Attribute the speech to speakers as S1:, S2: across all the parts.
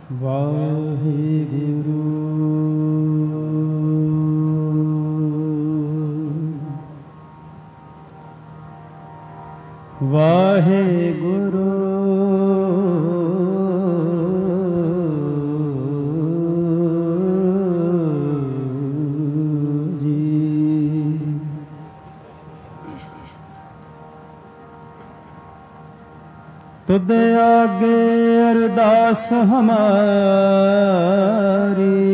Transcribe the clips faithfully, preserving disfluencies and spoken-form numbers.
S1: ਵਾਹਿਗੁਰੂ ਵਾਹਿਗੁਰੂ ਜੀ। ਤੁਧ ਆਗੇ ਅਰਦਾਸ ਹਮਾਰੀ,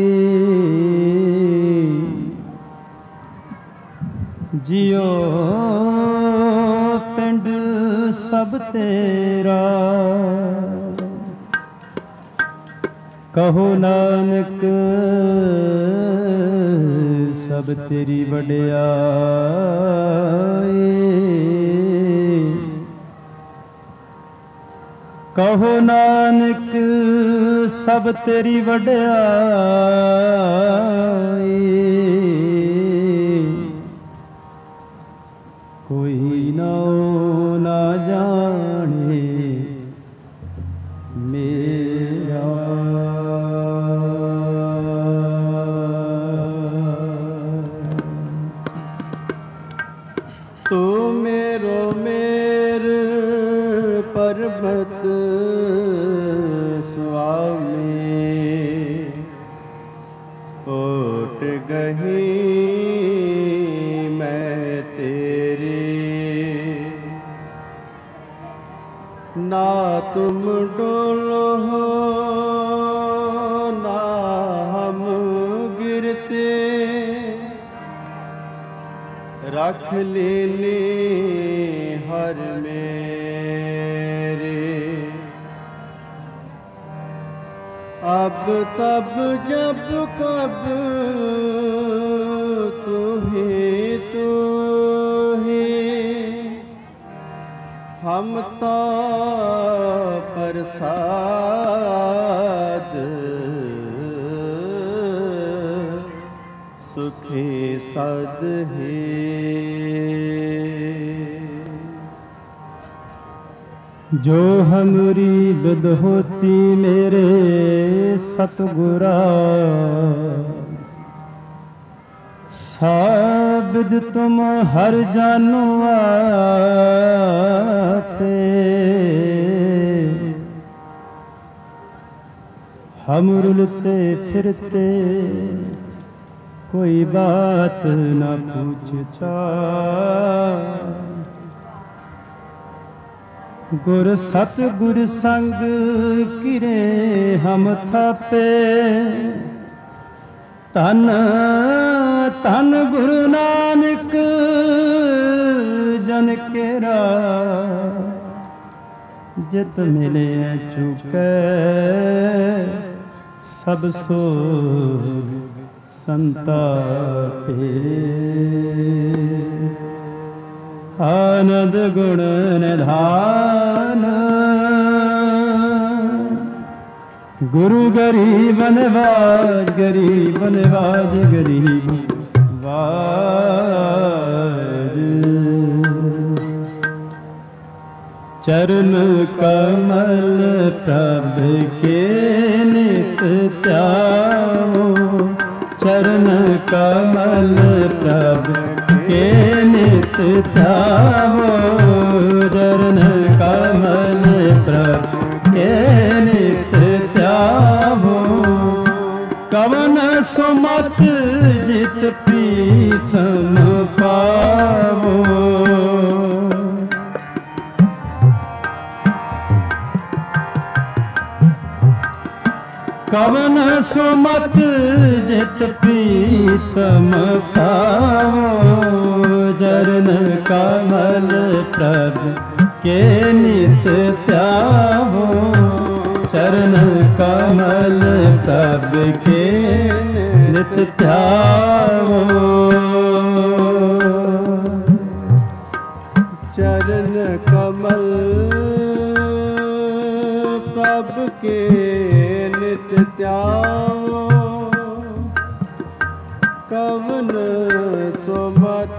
S1: ਜਿਉ ਪਿੰਡ ਸਭ ਤੇਰਾ, ਕਹੋ ਨਾਨਕ ਸਭ ਤੇਰੀ ਵਡਿਆਈ। ਕਹੋ ਨਾਨਕ ਸਭ ਤੇਰੀ ਵਡਿਆਈ। ਕੋਈ ਨਾਉ ਨਾ ਜਾਣੇ ਮੇਰਾ, ਤੂੰ ਮੇਰੋ ਮੇਰ ਪਰਬਤ ਸੁਆਮੀ, ਓਟ ਗਹੀ ਮੈਂ ਤੇਰੀ। ਨਾ ਤੁਮ ਡੋਲੋ ਨਾ ਹਮ ਗਿਰਤੇ, रख लेने हर मेरे। अब तब जब कब तू ही तू ही, हम तो प्रसाद सुखी सद है। जो हमरी बिद होती मेरे सतगुरा, साबिद तुम हर जानो आपे। हम रुलते फिरते कोई बात न पूछता, गुर सतगुर संग किरे हम थापे। तन तन गुरु नानक जन केरा, जित मिले चुके सब सोग संतापे। आनंद गुण निधान, गुरु गरीब नवाज गरीब नवाज गरीब वाज। चरण कमल प्रभ के नित त्याओ, चरण कमल प्रभ के नित ध्याओ। चरण कमल प्रभ के नित ध्याओ। कवन सुमत जित प्रीतम पावो, कवन सुमत जित प्रीतम पावो। चरण कमल प्रभ के नित त्यावो। चरण कमल प्रभ के नित त्यावो। चरण कमल प्रभ के नित त्यावो। कवन सुमत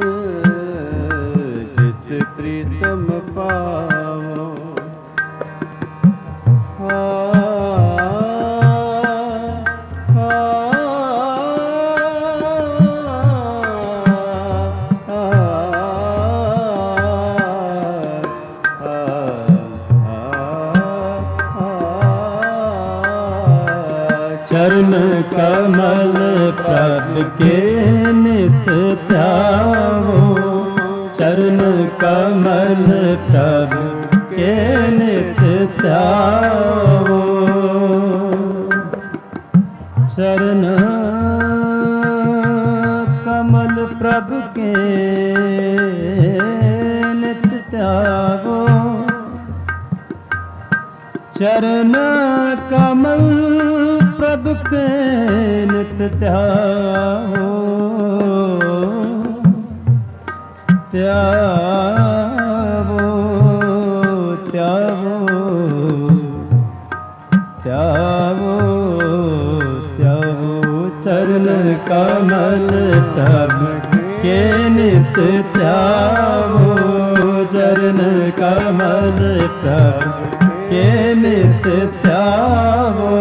S1: जित प्रीतम पावो। आ
S2: चरण कमल प्रभ के नित ध्यावो, चरण कमल प्रभ के नित ध्यावो। चरण कमल प्रभ के नित ध्यावो, चरण कमल प्रभ के नित ध्यावो, ध्यावो ध्यावो ध्यावो ध्यावो। चरण कमल प्रभ के नित ध्यावो, चरण कमल प्रभ के नित ध्यावो।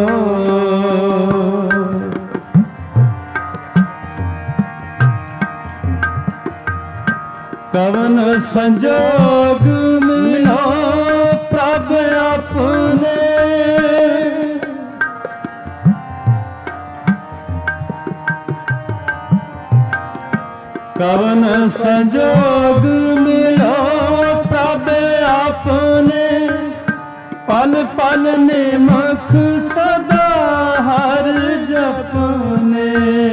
S2: कवन संजोग मिलो प्रभ अपने, कवन संजोग मिलो प्रभ अपने, पल पल निमख सदा हर जपने।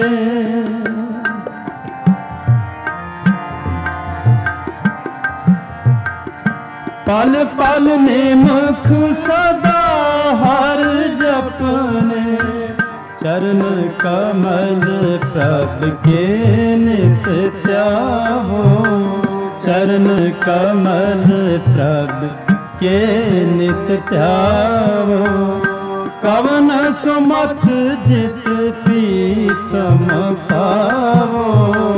S2: पल पल निमख सदा हर जपने, चरण कमल प्रभ के नित ध्यावो, चरण कमल प्रभ के नित ध्यावो। कवन सुमत जित प्रीतम पावो,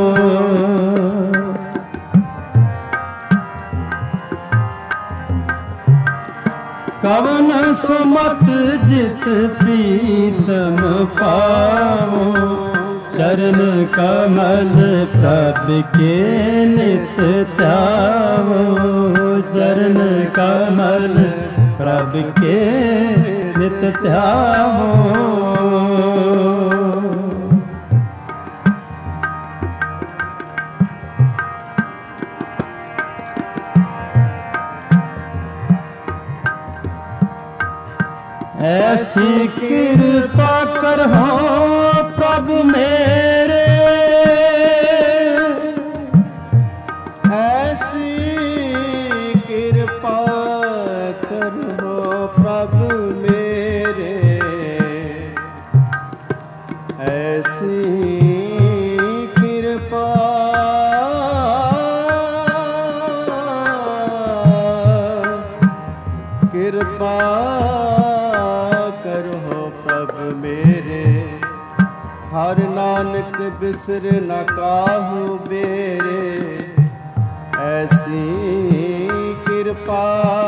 S2: कवन सुमत जित प्रीतम पावो, चरण कमल प्रभ के नित ध्यावो, चरण कमल प्रभ के नित ध्यावो। ऐसी कृपा करहो प्रभु मेरे,
S1: ऐसी कृपा करहो प्रभु मेरे, ऐसी कृपा कृपा हर नानक बिसर न काहू बेरे, ऐसी कृपा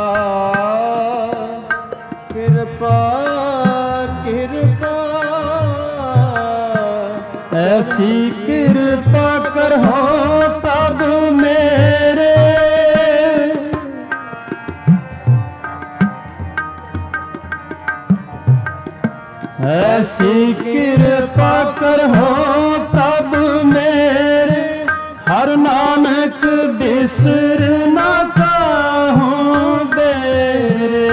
S1: कृपा कृपा
S2: ऐसी कृपा करहो प्रभु मेरे, ऐसी कृपा करहो प्रभु मेरे, हर नानक बिसर न काहूँ बेरे।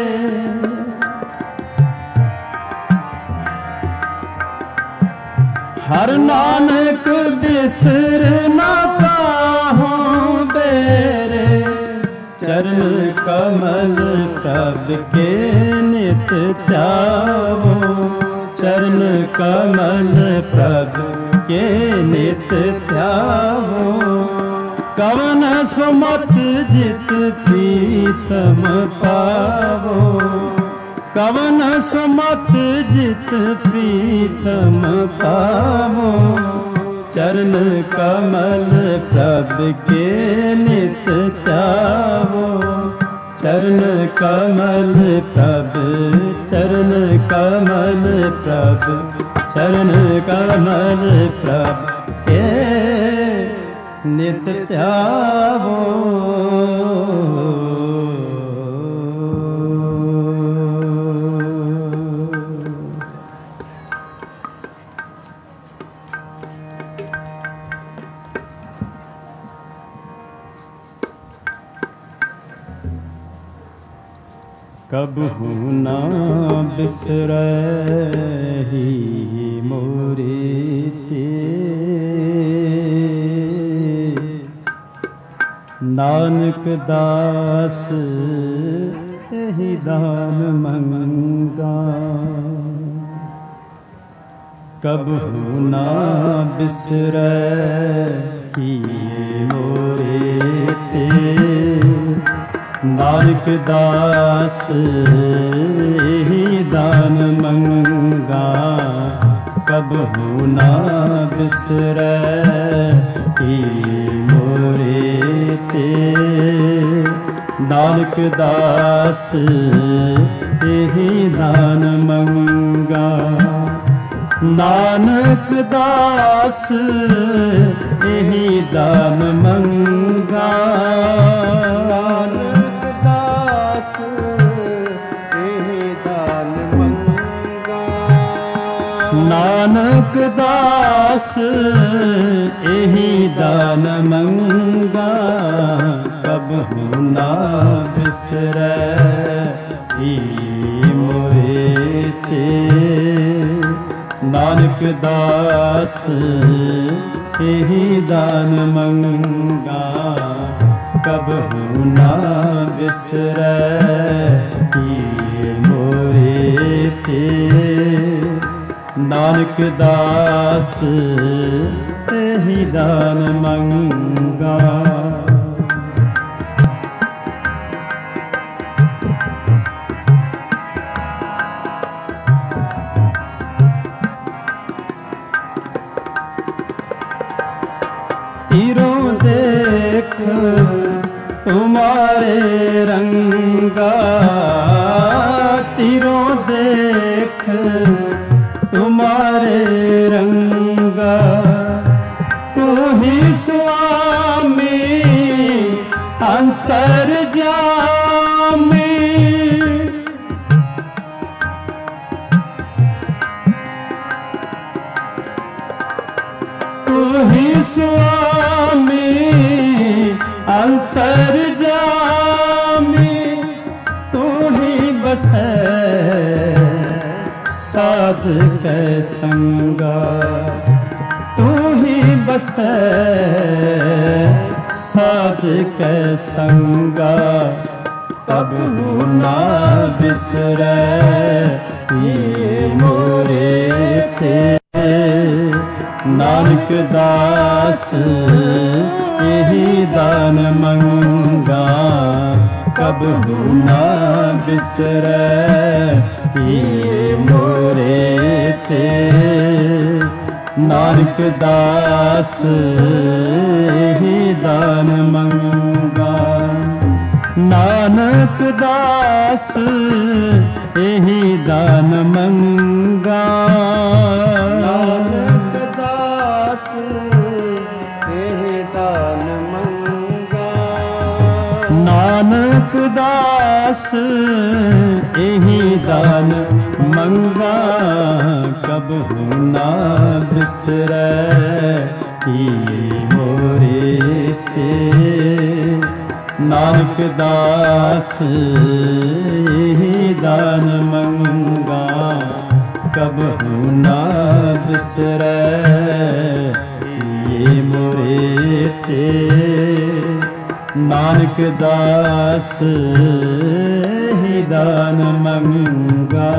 S2: हर नानक बिसर न काहूँ बेरे, चरण कमल प्रभ के नित ध्यावो, चरण कमल प्रभ के नित ध्यावो। कवन सुमत जित प्रीतम पावो, कवन सुमत जित प्रीतम पावो, चरण कमल प्रभ के नित ध्यावो, चरण कमल प्रभ, चरण कमल प्रभ, चरण कमल प्रभ के नित ध्यावो। कबहू ना बिसरहि मोरे ते। नानक दास एहि दान मंगा, कबहू ना बिसरहि मोरे ते। नानक दास एहि दान मंगा, कबहू ना बिसरहि मोरे ते। नानक दास एहि दान मंगा, नानक दास एहि दान मंगा।
S1: नानक दास एहि दान मंगा,
S2: नानक दास एहि दान मंगा, कबहू ना बिसरहि मोरे ते। नानक दास एहि दान मंगा, कबहू ना बिसरहि मोरे ते। नानक दास एहि दान मंगा। तीरों देख तुम्हारे रंगा, तीरों देख तुम्हारे रंगा। तू ही स्वामी अंतर्यामी, तू ही स्वामी अंतर्यामी। तू ही बसै साध कै संगा, तू ही बसै साध कै संगा। कबहू ना बिसरहि मोरे ते। नानक दास एहि दान मंगा, कबहू ना बिसरहि मोरे ते। नानक दास एहि दान मंगा, नानक दास एहि दान मंगा।
S1: नानक दास एहि दान मंगा,
S2: नानक दास एहि दान मंगा। कबहू ना बिसरहि मोरे ते। नानक दास एहि दान मंगा, कबहू ना बिसरहि मोरे ते। नानक दास एहि दान मंगा।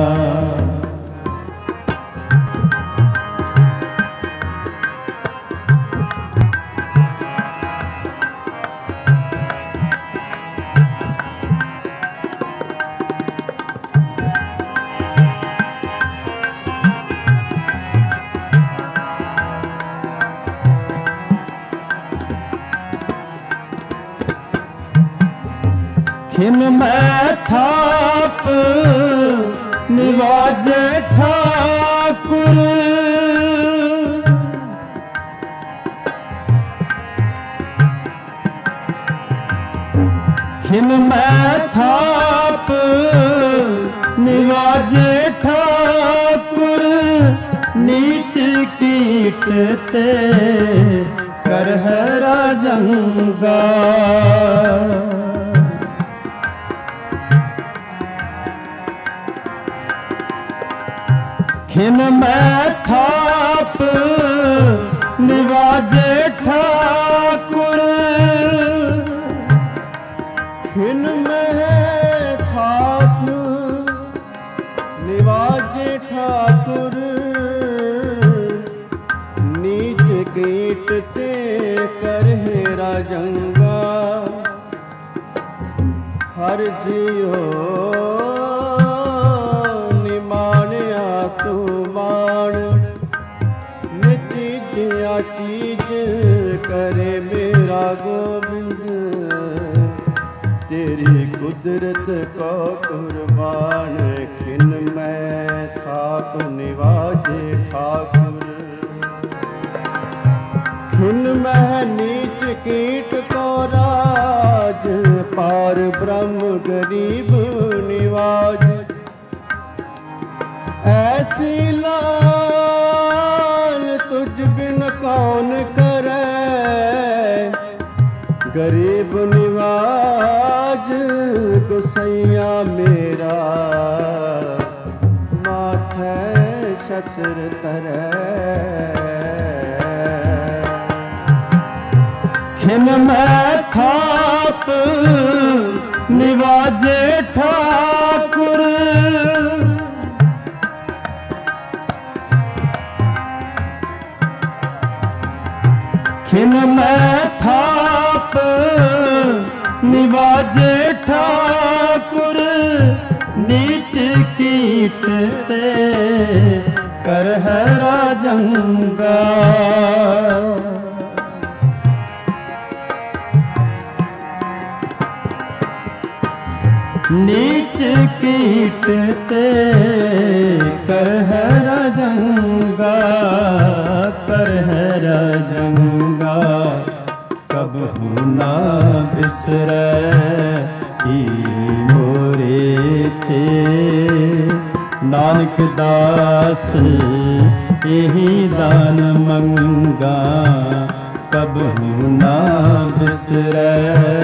S2: खिन मैं थाप निवाजे ठाकुर, खिन मैं थाप निवाजे ठाकुर। नीच कीट ते कर है राजंगा, खिन मैं थाप निवाजे ठाकुर,
S1: खिन मैं थाप निवाजे ठाकुर, नीच कीट ते करहे राजंगा, हर जियो निमाणिया तू मान, निचीजिया चीज करे मेरा गोबिंद, तेरी कुदरत को कुर्बान। खिन मैं थाप निवाजे ठाकुर, खिन मैं नीच कीट को राज, पार ब्रह्म गरीब निवाज। ऐसी लाल तुझ बिन कौन करे, गरीब निवाज गुसैया मेरा, माथे शस्त्र तरे।
S2: खिन मैं थाप निवाजे ठाकुर, खिन मैं थाप निवाजे ठाकुर, नीच कीट ते करह राजंगा। नीच कीट ते करह राजंगा, करह राजंगा, कबहू ना बिसरै ई मोरे थे। नानक दास यही दान मंगा, कबहू ना बिसरै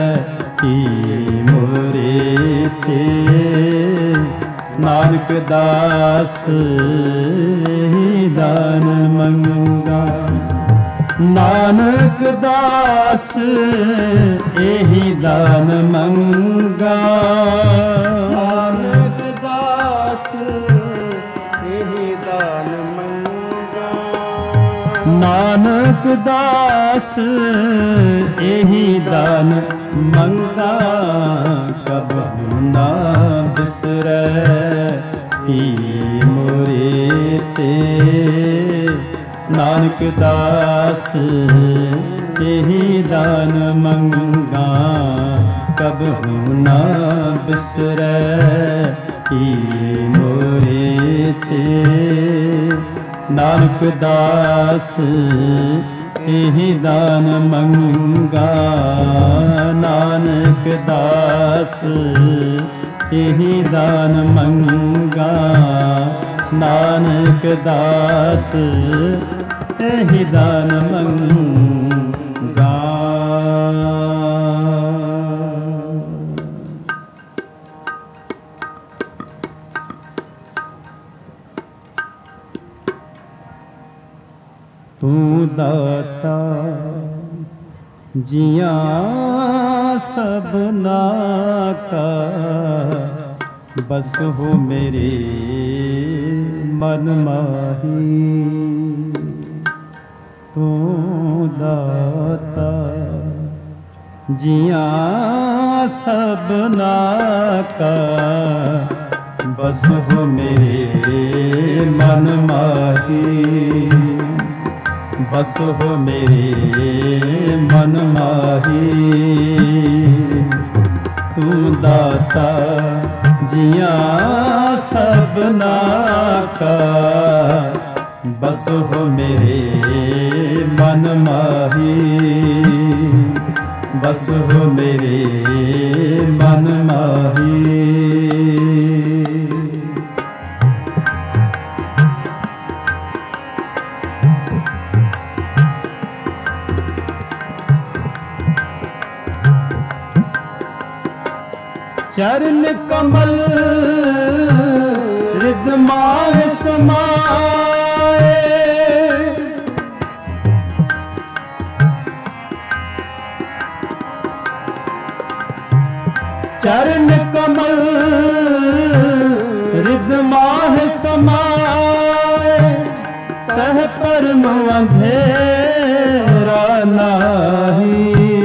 S2: ई मोरे थे। नानक दास यही दान मंगा, नानक दास यही दान मंगा,
S1: नानक दास यही दान मंगा,
S2: नानक दास यही दान मंगा, कबहू ना बिसरै ई मोरे ते। नानक दास यही दान मंगा, कबहू ना बिसरै ई मोरे ते। नानक दास यही दान मंगा, नानक दास यही दान मंगा, नानक दास यही दान मंगा। तू दाता जिया सबना का, बस हो मेरे मन माही। तू दाता जिया सबना का, बस हो मेरे मन माही। बस हो मेरे मन माही। तू दाता जिया सबना का, बस हो मेरे मन माही। बस हो मेरे मन माही। चरण कमल हृदय माह समाए चरण कमल रिद माह समाए तह परम अंधेरा नाही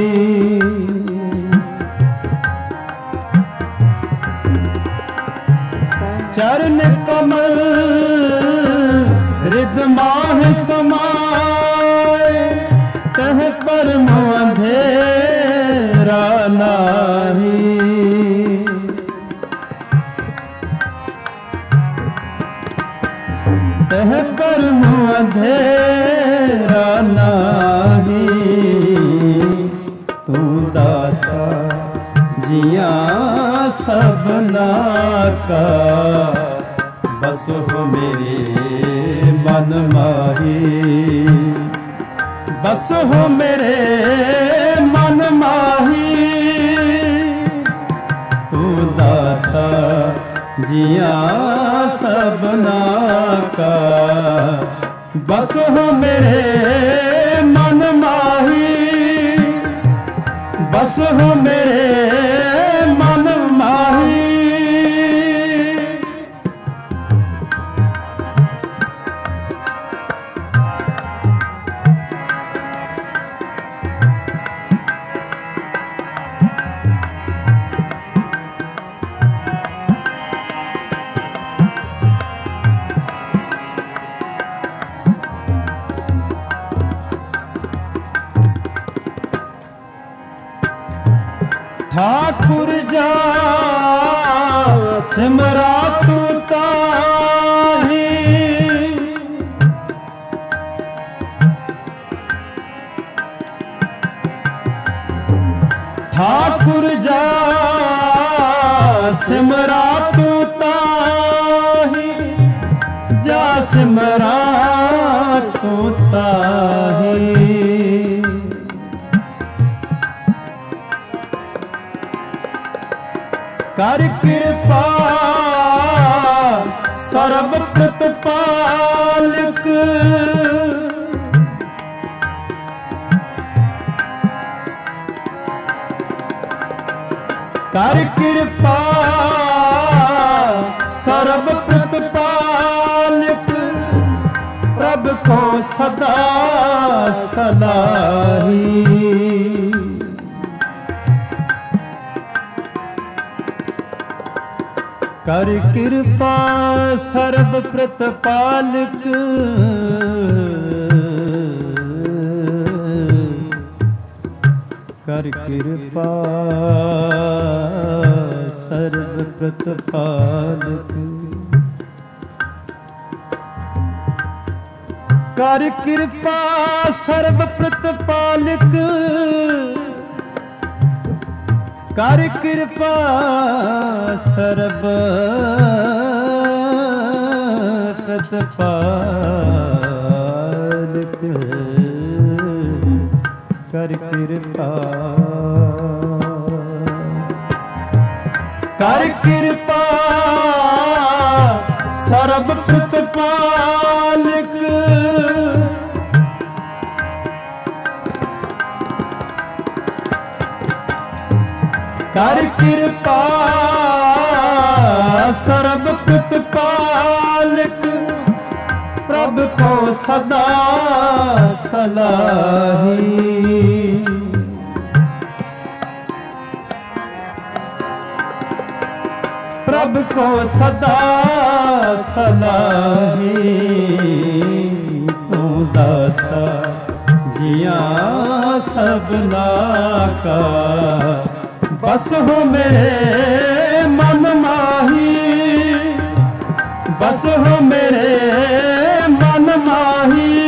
S2: चरण कमल रिद माह समाए तह परम अंधेरा नाही तह परम अंधेरा नाही तू दाता जिया सबना का बस हो मेरे मन माही बस हो मेरे मन माही तू दाता जिया सबना का बस हो मेरे मन माही बस हो मेरे मन माही ठाकुर जा सिमरा तू ताही ठाकुर जा सिमरा तू ताही जा सिमरा तू ताही कर कृपा सर्व प्रतिपालक कर कृपा सर्व प्रतिपालक प्रभु को सदा सलाही कर कृपा सर्व प्रतिपालक कर कृपा सर्व प्रतिपालक कर कृपा सर्व प्रतिपालक कर कृपा सर्व प्रतिपालक कर कृपा कर कृपा सर्व प्रतिपालक कर कृपा सर्व प्रतिपालक प्रभु को सदा सलाही प्रभु को सदा सलाही तू दाता जिया सबना का बस हो मेरे मन माही बस हो मेरे मन माही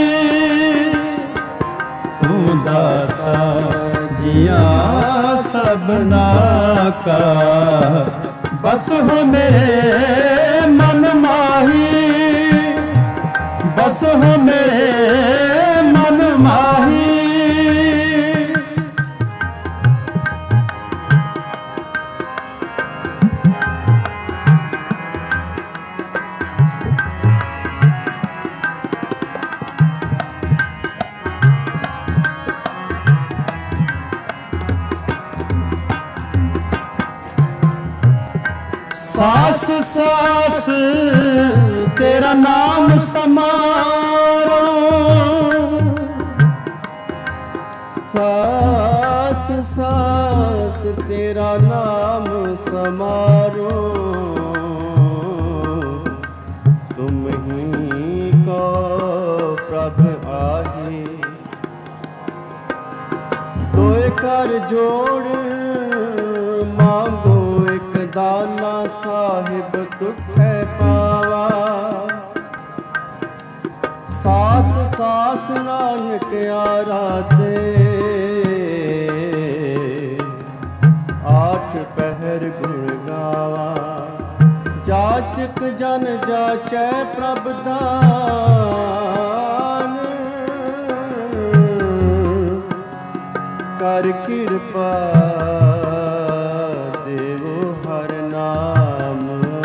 S2: तू दाता जिया सबना का बस हो मेरे मन माही बस हो मेरे मन माही सास सास तेरा नाम समारो,
S1: सास सास तेरा नाम समारो, तुम ही को प्रभ आही। दोए कर जोड़ मांगो एक दाना, साहिब दुखै पावा। सास सास नानक आराधे, आठ पहर गुण गावा। जाचक जन जाचै प्रभ दान, कर कृपा देवो हर नाम।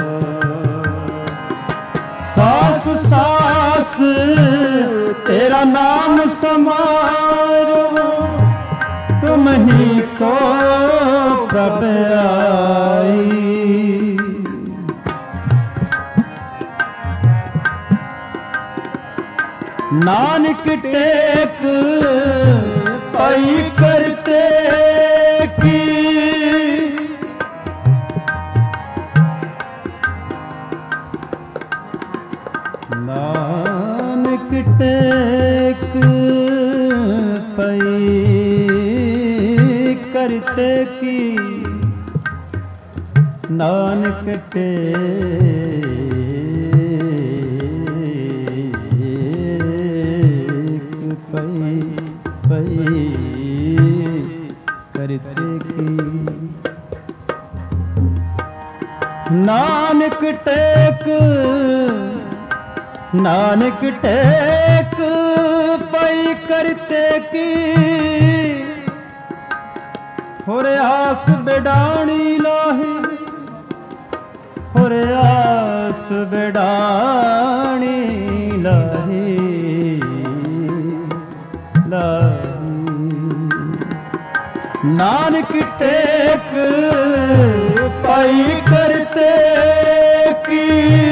S2: सास सास तेरा नाम समारो, तुम ही को प्रभ आई। नानक टेक पाई करते की, नानक टेक पाई करते की, नानक टेक पाई पाई करते की। नानक टेक नानक टेक पाई करते की, होर आस बेडाणी लाही, होर आस बेडाणी लाही लाही। नानक टेक पाई करते की,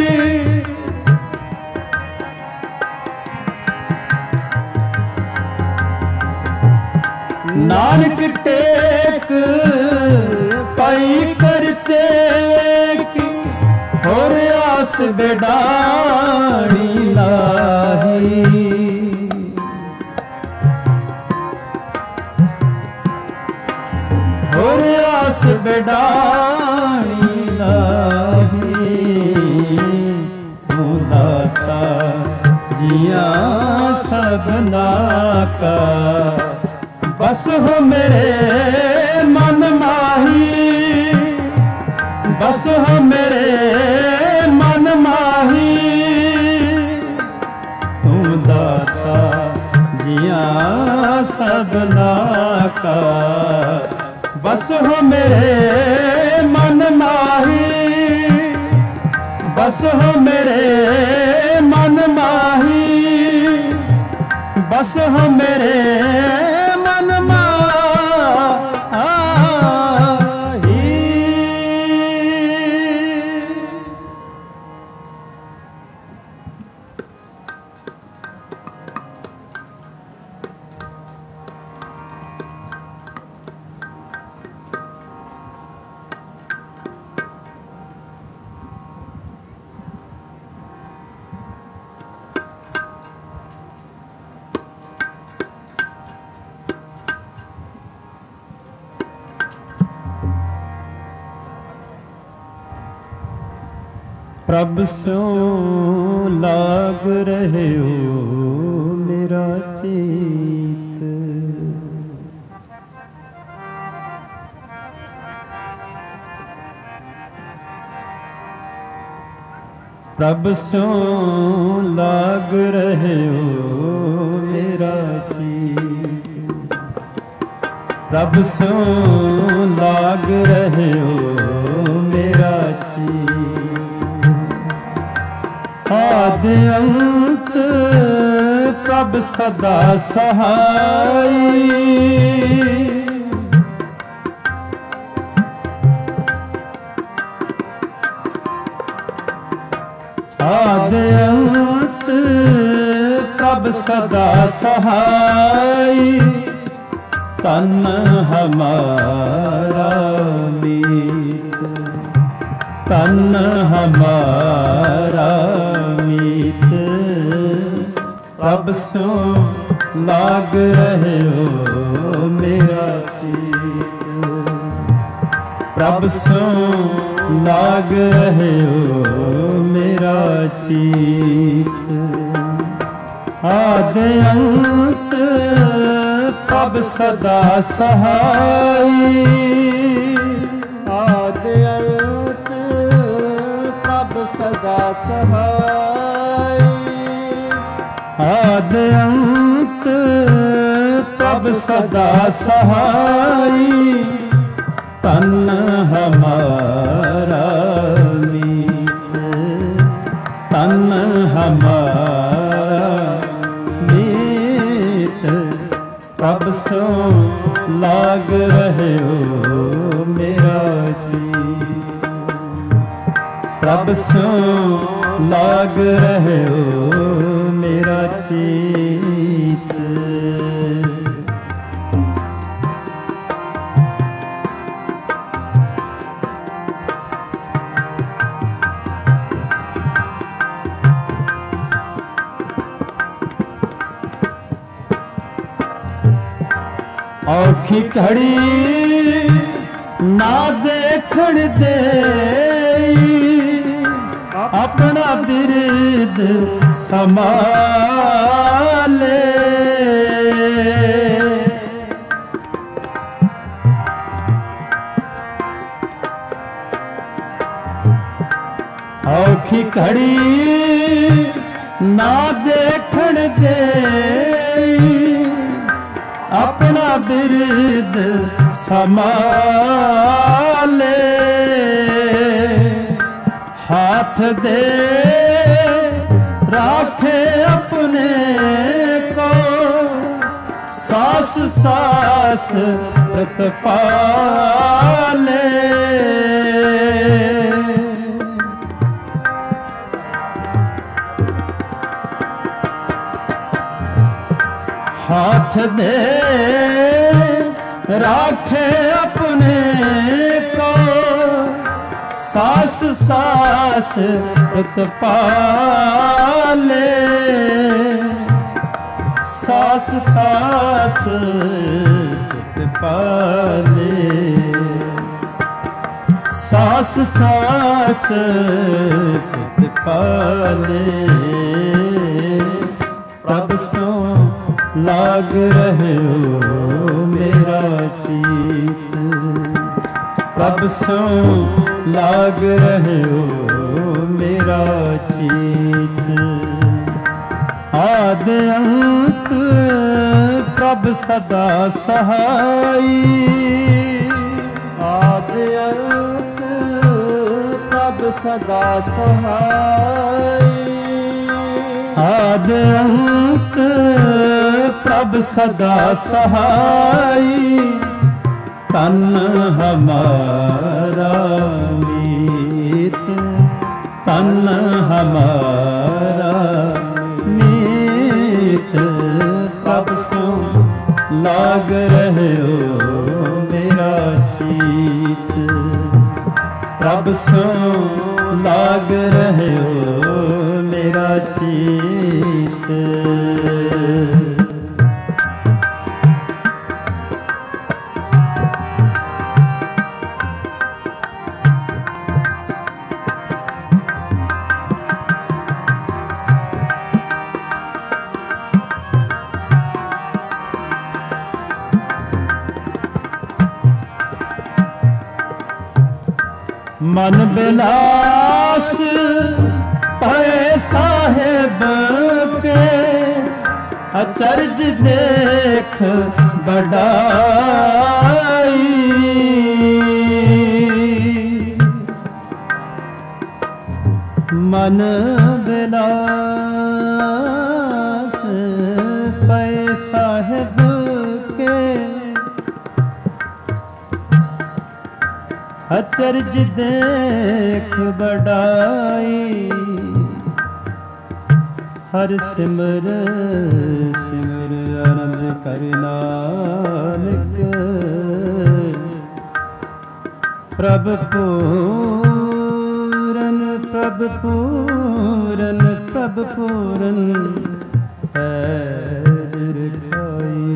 S2: नानक टेक पाई करते की, होर आस बेडाणी लाही। होर आस बेडाणी लाही। तू दाता जिया सबना का, बस हो मेरे मन माही, बस हो मेरे मन माही। तू दाता जिया सबना का, बस हो मेरे मन माही, बस हो मेरे मन माही, बस हो मेरे मन माही। प्रभ स्यों लाग रहे हो मेरा चीत, प्रभ स्यों लाग रहे हो मेरा चीत, प्रभ स्यों लाग रहे हो मेरा चीत। आदि अंत प्रभ सदा सहाई, ਆਦਿ ਅੰਤ ਪ੍ਰਭ ਸਦਾ ਸਹਾਈ, ਤਨ ਹਮਾਰਾ ਮੀਤ, ਤਨ ਹਮਾਰਾ ਮੀਤ, ਪ੍ਰਭ ਸੋ ਲਾਗ ਰਹਿਓ ਮੇਰਾ ਚੀਤ, ਪ੍ਰਭ ਸੋ ਲਾਗ ਰਹਿਓ ਮੇਰਾ ਚੀਤ। ਆਦਿ ਅੰਤ ਪ੍ਰਭ ਸਦਾ ਸਹਾਈ,
S1: ਆਦਿ ਅੰਤ ਪ੍ਰਭ ਸਦਾ ਸਹਾਈ,
S2: ਆਦਿ ਅੰਤ ਪ੍ਰਭ ਸਦਾ ਸਹਾਈ, ਤਨ ਹਮਾਰਾ ਮੀਤ, ਤਨ ਹਮਾਰਾ ਮੀਤ, ਪ੍ਰਭ ਸੋ ਲਾਗ ਰਹਿਓ ਮੇਰਾ ਚੀਤ, ਪ੍ਰਭ ਸੋ ਲਾਗ ਰਹਿਓ ਮੇਰਾ ਚੀਤ। ਔਖੀ ਘੜੀ ਨਾ ਦੇਖਣ ਦੇਈ, ਆਪਣਾ ਬਿਰਦ ਸੰਭਾਲੇ, ਔਖੀ ਘੜੀ ਨਾ ਦੇਖਣ ਦੇਈ, ਆਪਣਾ ਬਿਰਦ ਸੰਭਾਲੇ, ਹਾਥ ਦੇ ਰਾਖੇ ਆਪਣੇ ਕੋ, ਸਾਸ ਸਾਸ ਪ੍ਰਤਪਾਲੇ, हाथ दे राखे अपने को, सास सास पाले, सास सास पाले, सास सास पाले, प्रभ सो लाग रहयो मेरा चीत, प्रभ सो लाग रहयो मेरा चीत। आदि अंत प्रभ सदा सहाई,
S1: आदि अंत प्रभ सदा सहाई,
S2: आदि अंत प्रभ सदा सहाई, तन हमारा मीत, तन हमारा मीत, प्रभ सो लाग रहयो मेरा चीत, प्रभ सो लाग रहयो मेरा चीत। मन बिलास पए साहेब के, अचरज देख बढ़ाई, मन बिलास पए साहेब के, अचरज देख बढ़ाई,
S1: ਹਰ ਸਿਮਰ ਸਿਮਰ ਆਨੰਦ ਕਰ ਨਾਨਕ ਪ੍ਰਭ ਪੂਰਨ ਪ੍ਰਭ ਪੂਰਨ ਪ੍ਰਭ ਪੂਰਨ ਪੈਜ ਰਖਾਈ।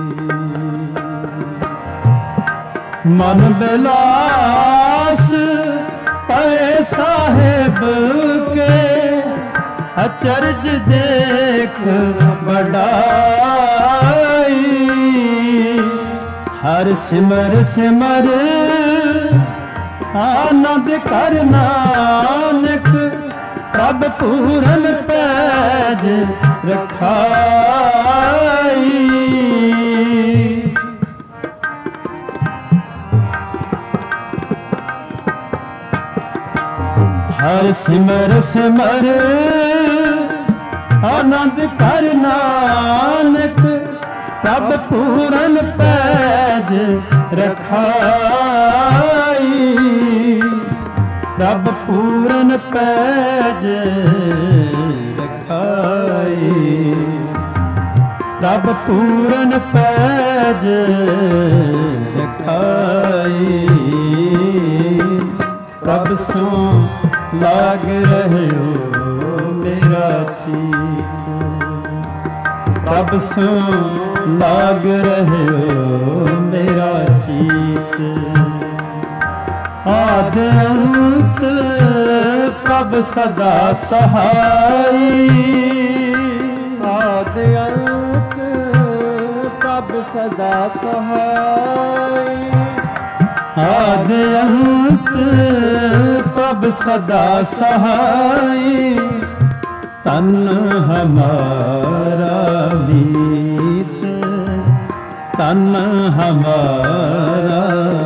S1: ਮਨ ਬਿਲਾਸ ਪਏ ਸਾਹਿਬ ਕੇ ਅਚਰਜ ਦੇਖ ਬੜਾਈ। ਹਰ ਸਿਮਰ ਸਿਮਰ ਆਨੰਦ ਕਰ ਨਾਨਕ ਪ੍ਰਭ ਪੂਰਨ ਪੈਜ ਰਖਾਈ। ਹਰ ਸਿਮਰ ਸਿਮਰ ਆਨੰਦ ਕਰ ਨਾਨਕ ਪ੍ਰਭ ਪੂਰਨ ਪੈਜ ਰਖਾਈ। ਪ੍ਰਭ ਪੂਰਨ ਪੈਜ ਰਖਾਈ। ਪ੍ਰਭ ਪੂਰਨ ਪੈਜ ਰਖਾਈ। ਪ੍ਰਭ ਸੋ ਲਾਗ ਰਹਿਓ ਮੇਰਾ ਚੀਤ। ਪ੍ਰਭ ਸੋ ਲਾਗ ਰਹਿਓ ਮੇਰਾ ਚੀਤ। ਆਦਿ ਅੰਤ ਪ੍ਰਭ ਸਦਾ ਸਹਾਈ।
S2: ਆਦਿ ਅੰਤ ਪ੍ਰਭ ਸਦਾ ਸਹਾਈ।
S1: ਆਦਿ ਅੰਤ ਪ੍ਰਭ ਸਦਾ ਸਹਾਈ। ਤਨ ਹਮਾਰਾ ਮੀਤ ਤਨ ਹਮਾਰਾ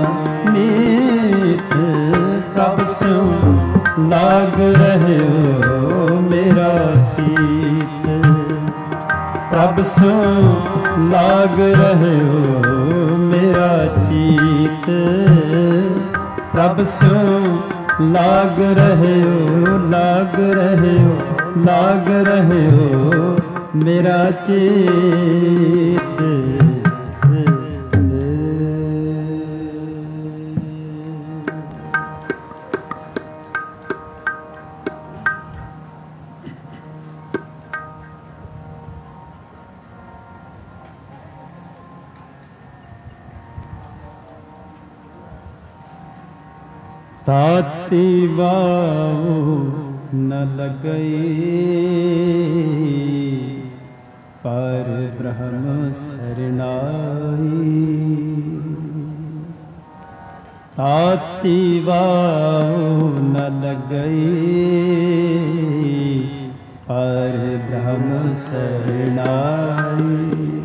S1: ਮੀਤ ਪ੍ਰਭ ਸੋ ਲਾਗ ਰਹਿਓ ਮੇਰਾ ਚੀਤ। ਪ੍ਰਭ ਸੋ ਲਾਗ ਰਹਿਓ ਮੇਰਾ ਚੀਤ। ਪ੍ਰਭ ਸੋ ਲਾਗ ਰਹਿਓ ਲਾਗ ਰਹਿਓ ਲਾਗ ਰਹਿਓ ਮੇਰਾ ਚੀਤ। ਤਾਤੀ ਵਾਉ ਨ ਲਗਈ ਪਰ ਬ੍ਰਹਮ ਸਰਨਾਈ। ਤਾਤੀ ਵਾਉ ਨ ਲਗਈ ਪਰ ਬ੍ਰਹਮ ਸਰਨਾਈ।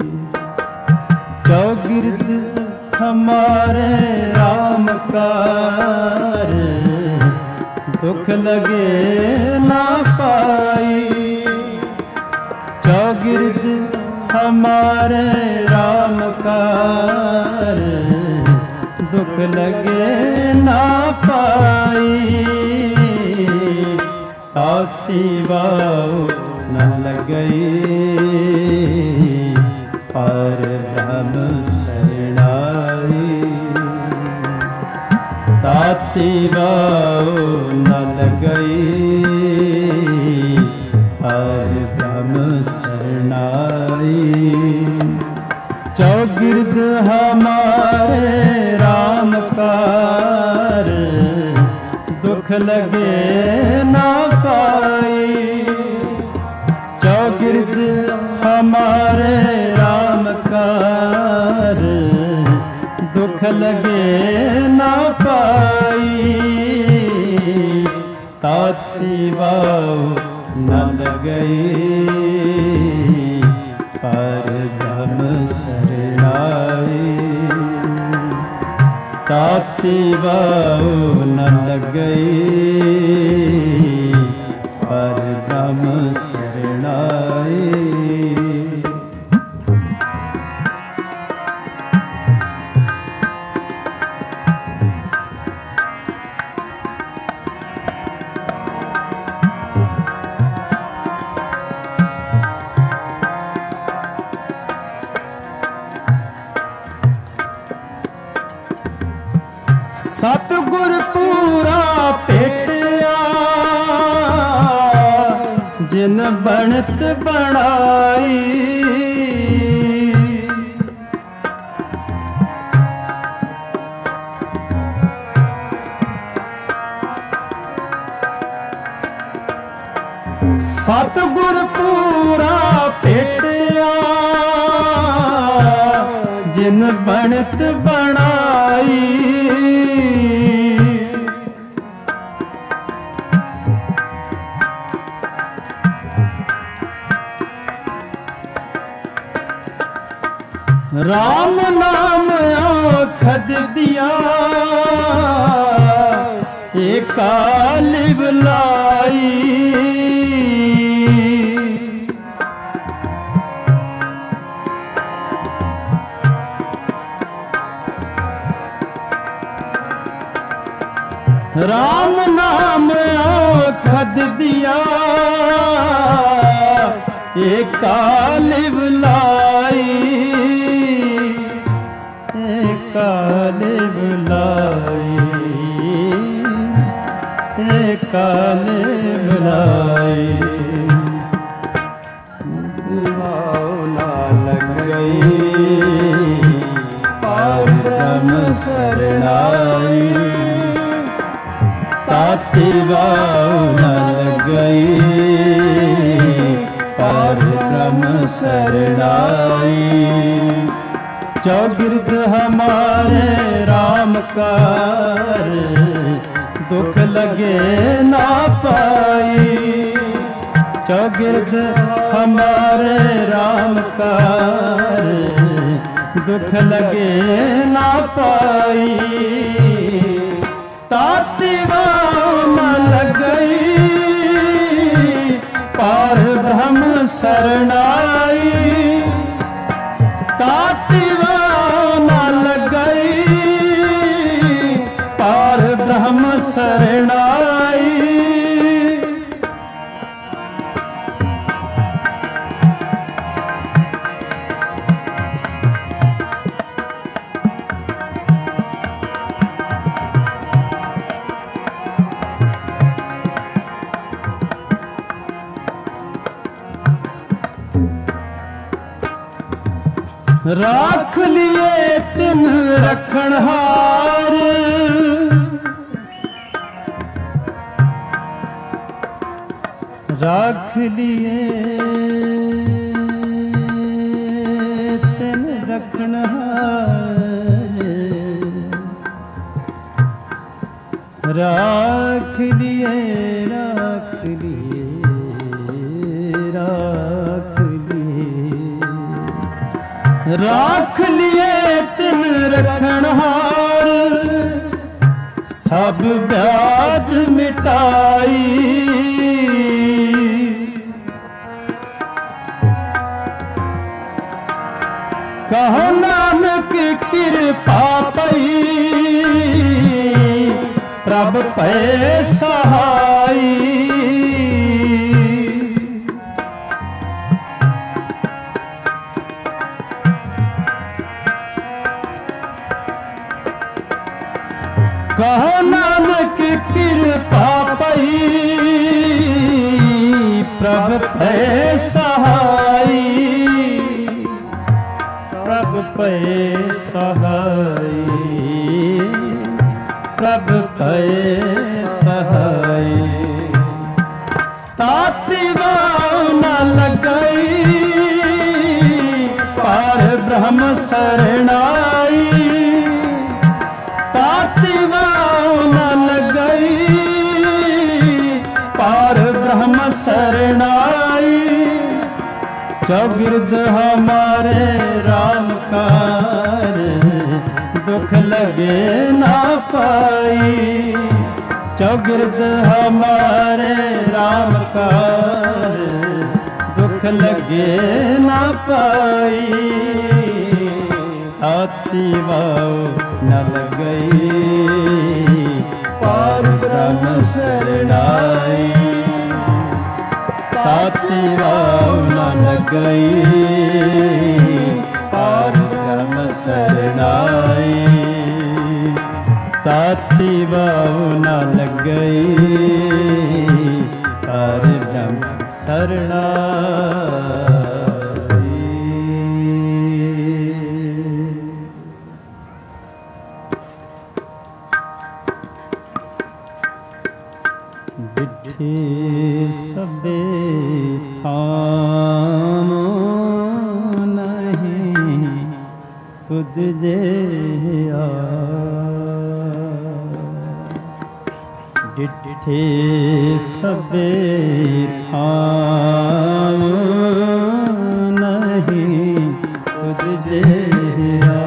S1: ਚੌਗਿਰਦ हमारे राम कार दुख लगे ना पाई। चौगिर्द हमारे राम कार दुख लगे ना पाई। ताती वाव न लगई पर ब्रह्म ताती वाव न लगई हर ब्रह्म सरनाई। चौगिर्द हमारे राम कार दुख लगे ना पाई। चौगिर्द हमारे राम कार दुख लगे ना पाई। ताती वाव न लगई पर ब्रह्म सरनाई। ताती वाव न लगई पर ब्रह्म सरनाई। बनत बनाई। सतगुर पूरा भेटिया जिन बनत बनाई। राम नाम आखद दिया एकाल बुलाई। राम नाम आखद दिया एकाल बुलाई। एकाल बुलाई एकाल बुलाई। ना लग गई पार ब्रह्म शरणाई। ताती वाव न लग गई पार ब्रह्म शरणाई। चौगिर्द हमारे राम का दुख लगे ना पाई। चौगिर्द हमारे राम का दुख लगे ना पाई। ताती वाव न लग गई पार ब्रह्म शरणाई। ताती ब्रह्म शरणाई। राख लिए तिन रखणहार। राख लिए तिन रखणहार। राख लिए राख लिए राख लिए राख लिए तिन रखणहार। सब व्याध मिटाई। कहो नानक कृपा पई प्रभ पै सहाई। कहो नानक कृपा पई प्रभ पै सहाई। प्रभ पै सहाई प्रभ पै सहाई। ताती वाव न लग गई पार ब्रह्म शरणाई। ताती वाव न लग गई पार ब्रह्म शरणाई। चौगिर्द हमारे राम का दुख लगे ना पाई। चौगिर्द हमारे राम का दुख लगे ना पाई। ताती वाव न लग गई पार ब्रह्म शरणाई। ताती वाव न लग गई पार ब्रह्म शरणाई। ताती वाव न लग गई पार ब्रह्म ਸਰਣਾਈ। ਡਿਠੇ ਸਭੇ ਥਾਮ ਨਹੀਂ ਤੁਧ ਜਿਹਾ। ਡਿਠੇ ਸਭੇ ਥਾਮ ਨਹੀਂ ਤੁਧ ਜਿਹਾ।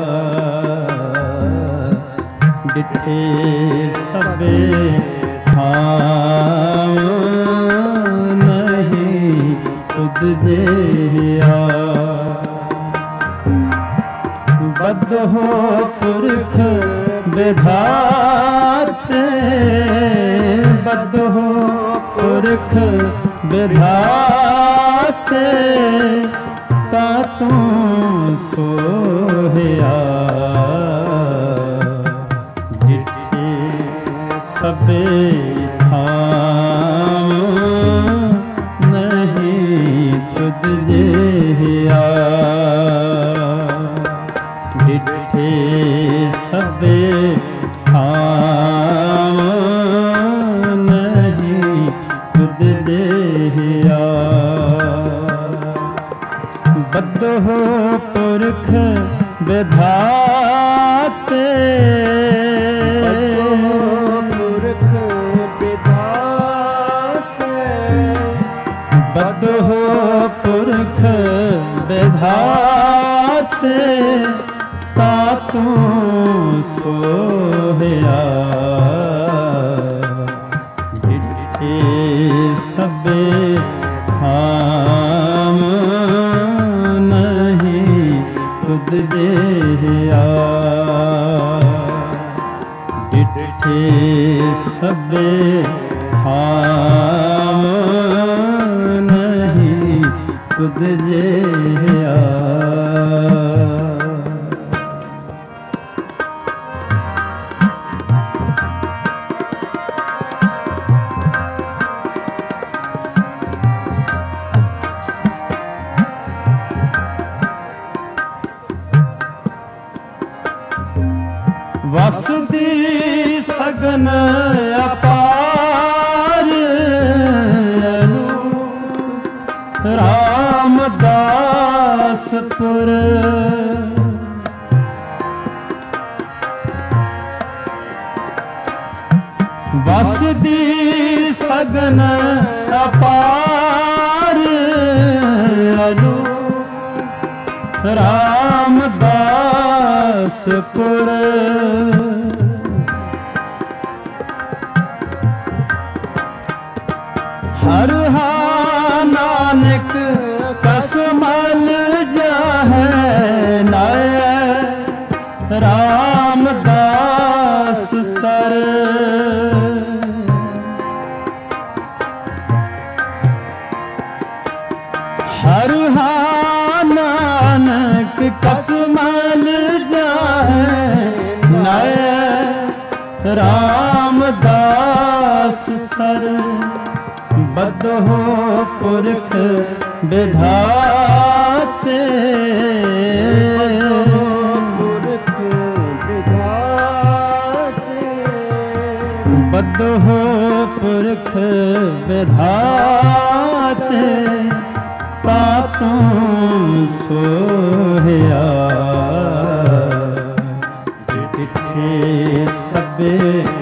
S1: ਡਿਠੇ ਸਭੇ ਥਾਮ ਨਹੀਂ ਤੁਧ ਜਿਹਾ। ਬਦਹੁ ਪੁਰਖ ਵਿਧਾਤੇ, ਬਦਹੁ ਪੁਰਖ ਵਿਧਾਤੇ, ਤਾ ਤੂੰ ਸੋਹਿਆ। ਡਿਠੇ ਸਭੇ ਥਾਮ ਨਹੀਂ ਤੁਧ ਜਿਹਾ। ਡਿਠੇ ਸਭੇ ਥਾਮ ਨਹੀਂ ਤੁਧ ਜਿਹਾ। ਬਦਹੁ ਪੁਰਖ ਵਿਧਾਤੇ, ਬਦਹੁ ਪੁਰਖ ਵਿਧਾਤੇ, ਤਾ ਤੂੰ ਸੋਹਿਆ। ਡਿਠੇ ਸਭੇ ਥਾਮ ਨਹੀਂ ਤੁਧ ਜਿਹਾ। ਡਿਠੇ ਸਭੇ ਥਾਮ ਨਹੀਂ ਤੁਧ ਜਿਹਾ। ਵਸਦੀ ਸਗਨ ਅਪਾਰ, ਰਾਮਦਾਸਪੁਰ। ਵਸਦੀ ਸਗਨ ਅਪਾਰ, ਰਾਮਦਾਸਪੁਰ। ਹਰ ਹਾ ਨਾਨਕ ਕਸਮਲ ਜਾਹੈ ਨਾਇ ਰਾਮਦਾਸ ਸਰ। ਹਰ ਹਾ ਨਾਨਕ ਕਸਮਲ ਜਾਹੈ ਨਾਇ ਰਾਮਦਾਸ ਸਰ। ਬਦਹੁ ਪੁਰਖ ਵਿਧਾਤੇ, ਪੁਰਖ ਵਿਧਾਤੇ, ਬਦਹੁ ਪੁਰਖ ਵਿਧਾਤੇ, ਤਾ ਤੂੰ ਸੋਹਿਆ। ਡਿਠੇ ਸਭੇ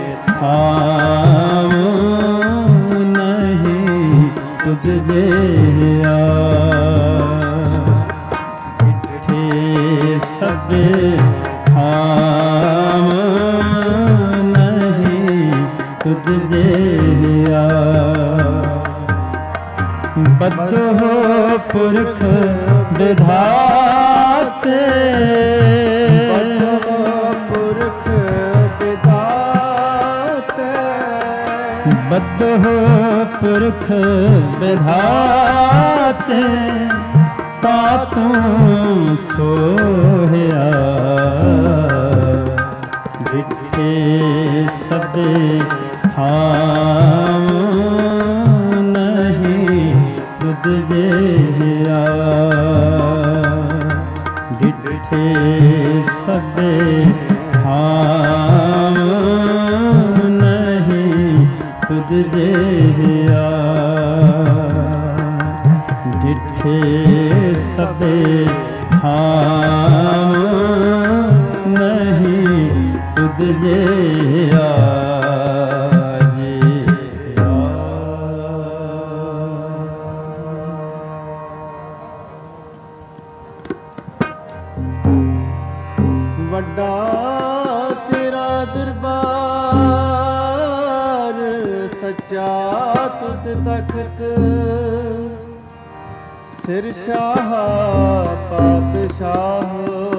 S1: ਥਾਮ ਤੁਧ ਜਿਹਾ। ਡਿਠੇ ਸਭੇ ਥਾਮ ਨਹੀਂ ਤੁਧ ਜਿਹਾ। ਬਦਹੁ ਪੁਰਖ ਵਿਧਾਤੇ, ਪੁਰਖ ਵਿਧਾਤੇ, ਬਦਹੁ ਪੁਰਖ ਵਿਧਾਤੇ, ਤਾ ਤੂੰ ਸੋਹਿਆ। ਡਿਠੇ ਸਭੇ ਥਾਮ ਨਹੀਂ ਤੁਧ ਜਿਹਾ ਡਿਠੇ ਸਭੇ ਥਾਮ ਨਹੀਂ ਤੁਧ ਜਿਹਾ ਡਿਠੇ ਸਭੇ ਥਾਮ ਨਹੀਂ ਤੁਧ ਜਿਹਾ
S2: ਵੱਡਾ ਤੇਰਾ ਦਰਬਾਰ ਸੱਚਾ ਤੁਧ ਤਖਤ ਸਿਰ ਸ਼ਾਹ ਪਾਤਸ਼ਾਹ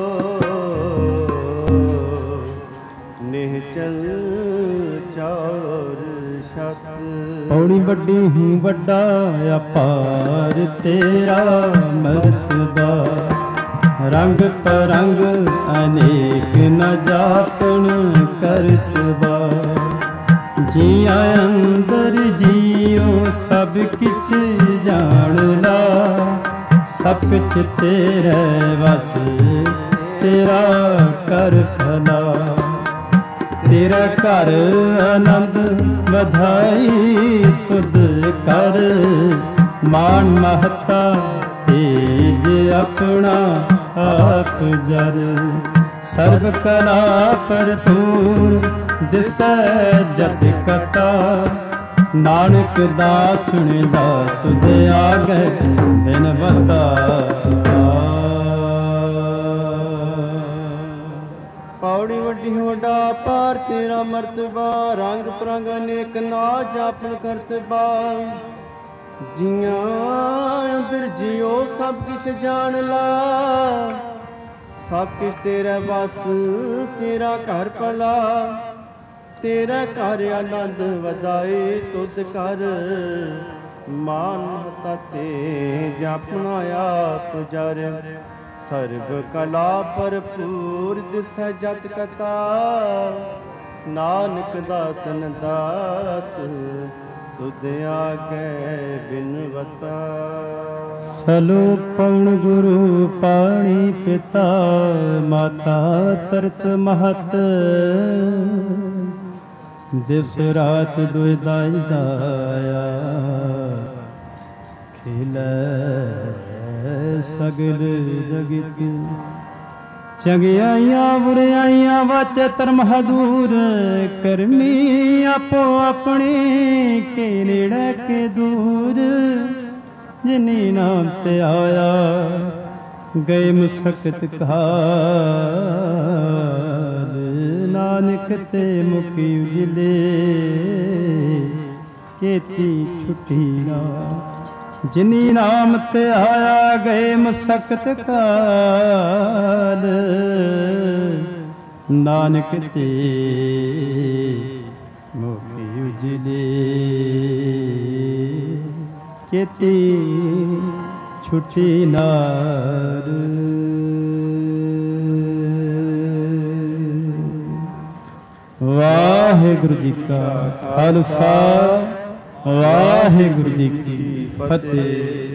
S2: ਨਿਹਚਲ ਚਾਰ ਛਤ।
S1: ਪੌੜੀ ਵੱਡੀ ਹੂੰ ਵੱਡਾ ਅਪਾਰ ਤੇਰਾ ਮਰਤਬਾ ਰੰਗ ਪਰੰਗ ਅਨੇਕ ਨ ਜਾਪਣ ਕਰਤਬਾ ਜੀਆਂ ਅੰਦਰ ਜੀਉ ਸਭ ਕਿਛ ਜਾਣ ਲਾ ਸਭ ਕਿਛ ਤੇਰੇ ਵਸ ਤੇਰਾ ਕਰ ਭਲਾ ਤੇਰਾ ਘਰ ਆਨੰਦ ਵਧਾਈ ਤੁਧ ਕਰ ਮਾਨ ਮਹਤਾ ਤੇਜ ਆਪਣਾ ਆਪ ਜਰ ਸਰਬ ਕਲਾ ਭਰਪੂਰ ਦਿਸੈ ਜਤ ਕਥਾ ਨਾਨਕ ਦਾਸੁਣ ਦਾ ਤੁਧ ਆਗੇ ਬਿਨ ਬਤਾ।
S2: ਪੌੜੀ ਵੱਡੀ ਵੱਡਾ ਪਾਰ ਤੇਰਾ ਮਰਤਬਾ ਰੰਗ ਪ੍ਰੰਗ ਅਨੇਕ ਨਾ ਜਾਪਨ ਕਰਤਬਾ ਜੀਆਂ ਅੰਦਰ ਜਿਉ ਸਭ ਕਿਛ ਜਾਣ ਲਾ ਸਭ ਕਿਛ ਤੇਰਾ ਵਸ ਤੇਰਾ ਘਰ ਭਲਾ ਤੇਰਾ ਘਰ ਆਨੰਦ ਵਧਾਏ ਤੁਧ ਕਰ ਮਾਨ ਮਹਤਾ ਤੇ ਜਾਪਣਾ ਆਪ ਜਰ ਸਰਬ ਕਲਾ ਭਰਪੂਰ ਦਿਸੈ ਜਤ ਕਥਾ ਨਾਨਕ ਦਾਸਨ ਦਾਸ ਤੁਧ ਆਗੇ ਬਿਨਵਤਾ।
S1: ਸਲੋ ਪਉਣ ਗੁਰੂ ਪਾਣੀ ਪਿਤਾ ਮਾਤਾ ਤਰਤ ਮਹਤ ਦਿਵਸ ਰਾਤ ਦੁਇ ਦਾਈ ਦਾਇਆ ਖਿਲੈ ਸਗਲ ਜਗਤ ਚੰਗਿਆਈਆਂ ਬੁਰਿਆਈਆਂ ਵਾਚੇ ਧਰਮ ਹਦੂਰ ਕਰਮੀ ਆਪੋ ਆਪਣੇ ਕੇ ਨੇੜੇ ਕੇ ਦੂਰ ਜਿਨੀ ਨਾਮ ਤੇ ਆਇਆ ਗਏ ਮੁਸਕਤ ਕਾਲ ਨਾਨਕ ਤੇ ਮੁਕੀ ਉਜਲੇ ਕੀਤੀ ਛੁੱਟੀ ਨਾ ਜਿਨੀ ਨਾਮ ਤੇ ਆਇਆ ਗਏ ਮੁਸਕਤ ਕਾਲ ਨਾਨਕ ਤੇ ਮੁਕੀ ਉਜਲੇ ਕੀਤੀ ਛੁੱਟੀ ਨਾਰ। ਵਾਹਿਗੁਰੂ ਜੀ ਕਾ ਖਾਲਸਾ ਵਾਹਿਗੁਰੂ ਜੀ ਕੀ ਫਤਿਹ।